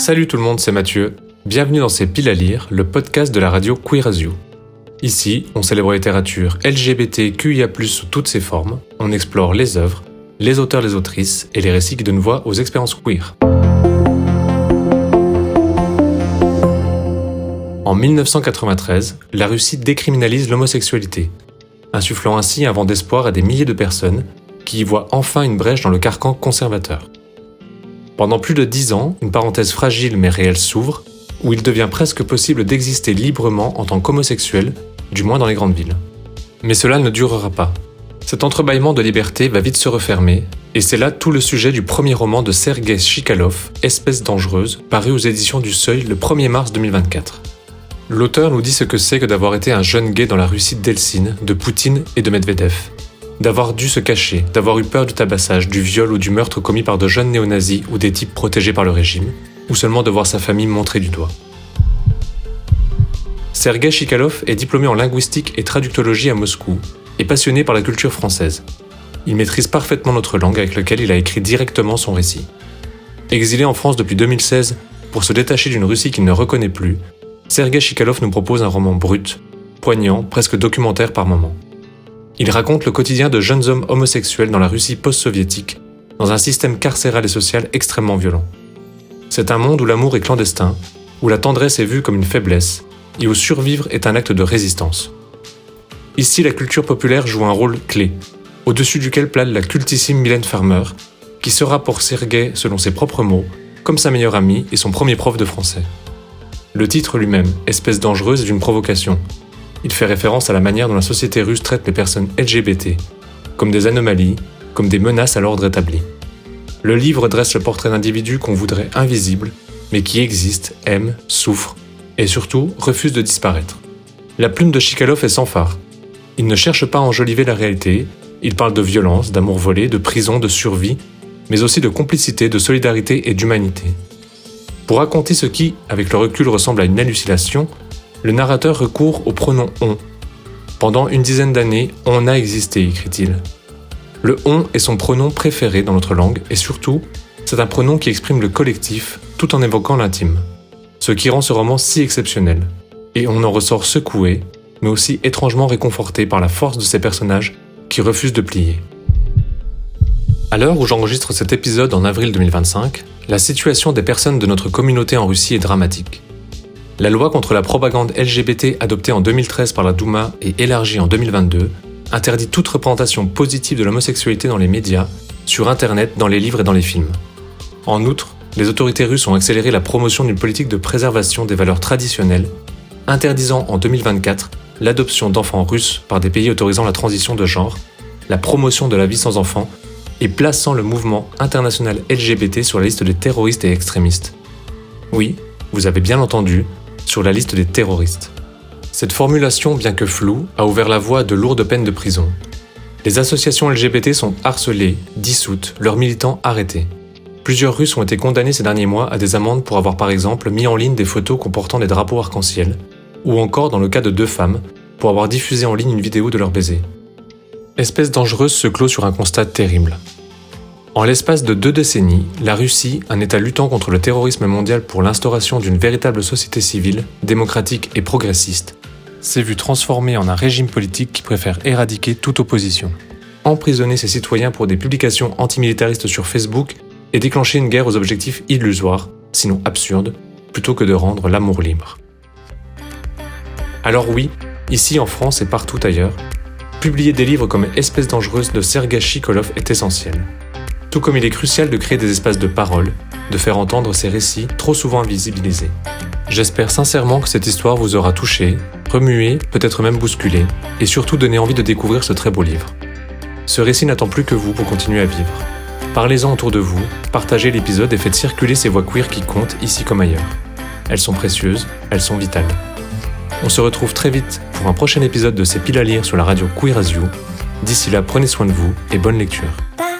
Salut tout le monde, c'est Mathieu. Bienvenue dans C'est Pile à lire, le podcast de la radio Queer as You. Ici, on célèbre la littérature LGBTQIA+, sous toutes ses formes, on explore les œuvres, les auteurs, les autrices et les récits qui donnent voix aux expériences queer. En 1993, la Russie décriminalise l'homosexualité, insufflant ainsi un vent d'espoir à des milliers de personnes qui y voient enfin une brèche dans le carcan conservateur. Pendant plus de 10 ans, une parenthèse fragile mais réelle s'ouvre, où il devient presque possible d'exister librement en tant qu'homosexuel, du moins dans les grandes villes. Mais cela ne durera pas. Cet entrebâillement de liberté va vite se refermer, et c'est là tout le sujet du premier roman de Sergueï Chikaloff, Espèce dangereuse, paru aux éditions du Seuil le 1er mars 2024. L'auteur nous dit ce que c'est que d'avoir été un jeune gay dans la Russie d'Eltsine, de Poutine et de Medvedev. D'avoir dû se cacher, d'avoir eu peur du tabassage, du viol ou du meurtre commis par de jeunes néo-nazis ou des types protégés par le régime, ou seulement de voir sa famille montrée du doigt. Sergueï Chikaloff est diplômé en linguistique et traductologie à Moscou et passionné par la culture française. Il maîtrise parfaitement notre langue avec laquelle il a écrit directement son récit. Exilé en France depuis 2016 pour se détacher d'une Russie qu'il ne reconnaît plus, Sergueï Chikaloff nous propose un roman brut, poignant, presque documentaire par moments. Il raconte le quotidien de jeunes hommes homosexuels dans la Russie post-soviétique, dans un système carcéral et social extrêmement violent. C'est un monde où l'amour est clandestin, où la tendresse est vue comme une faiblesse, et où survivre est un acte de résistance. Ici, la culture populaire joue un rôle clé, au-dessus duquel plane la cultissime Mylène Farmer, qui sera pour Sergueï, selon ses propres mots, comme sa meilleure amie et son premier prof de français. Le titre lui-même, Espèce dangereuse, est une provocation. Il fait référence à la manière dont la société russe traite les personnes LGBT, comme des anomalies, comme des menaces à l'ordre établi. Le livre dresse le portrait d'individus qu'on voudrait invisibles, mais qui existent, aiment, souffrent, et surtout refusent de disparaître. La plume de Chikaloff est sans fard. Il ne cherche pas à enjoliver la réalité, il parle de violence, d'amour volé, de prison, de survie, mais aussi de complicité, de solidarité et d'humanité. Pour raconter ce qui, avec le recul, ressemble à une hallucination, le narrateur recourt au pronom « on ». Pendant une dizaine d'années, on a existé, écrit-il. Le « on » est son pronom préféré dans notre langue, et surtout, c'est un pronom qui exprime le collectif, tout en évoquant l'intime. Ce qui rend ce roman si exceptionnel. Et on en ressort secoué, mais aussi étrangement réconforté par la force de ces personnages qui refusent de plier. À l'heure où j'enregistre cet épisode en avril 2025, la situation des personnes de notre communauté en Russie est dramatique. La loi contre la propagande LGBT adoptée en 2013 par la Douma et élargie en 2022 interdit toute représentation positive de l'homosexualité dans les médias, sur Internet, dans les livres et dans les films. En outre, les autorités russes ont accéléré la promotion d'une politique de préservation des valeurs traditionnelles, interdisant en 2024 l'adoption d'enfants russes par des pays autorisant la transition de genre, la promotion de la vie sans enfants et plaçant le mouvement international LGBT sur la liste des terroristes et extrémistes. Oui, vous avez bien entendu, sur la liste des terroristes. Cette formulation, bien que floue, a ouvert la voie à de lourdes peines de prison. Les associations LGBT sont harcelées, dissoutes, leurs militants arrêtés. Plusieurs Russes ont été condamnés ces derniers mois à des amendes pour avoir par exemple mis en ligne des photos comportant des drapeaux arc-en-ciel, ou encore dans le cas de 2 femmes, pour avoir diffusé en ligne une vidéo de leur baiser. Espèce dangereuse se clôt sur un constat terrible. En l'espace de 2 décennies, la Russie, un État luttant contre le terrorisme mondial pour l'instauration d'une véritable société civile, démocratique et progressiste, s'est vue transformée en un régime politique qui préfère éradiquer toute opposition, emprisonner ses citoyens pour des publications antimilitaristes sur Facebook et déclencher une guerre aux objectifs illusoires, sinon absurdes, plutôt que de rendre l'amour libre. Alors oui, ici en France et partout ailleurs, publier des livres comme Espèce dangereuse de Sergueï Chikaloff est essentiel. Tout comme il est crucial de créer des espaces de parole, de faire entendre ces récits trop souvent invisibilisés. J'espère sincèrement que cette histoire vous aura touché, remué, peut-être même bousculé, et surtout donné envie de découvrir ce très beau livre. Ce récit n'attend plus que vous pour continuer à vivre. Parlez-en autour de vous, partagez l'épisode et faites circuler ces voix queer qui comptent ici comme ailleurs. Elles sont précieuses, elles sont vitales. On se retrouve très vite pour un prochain épisode de C'est Pile à lire sur la radio Queer as You. D'ici là, prenez soin de vous et bonne lecture.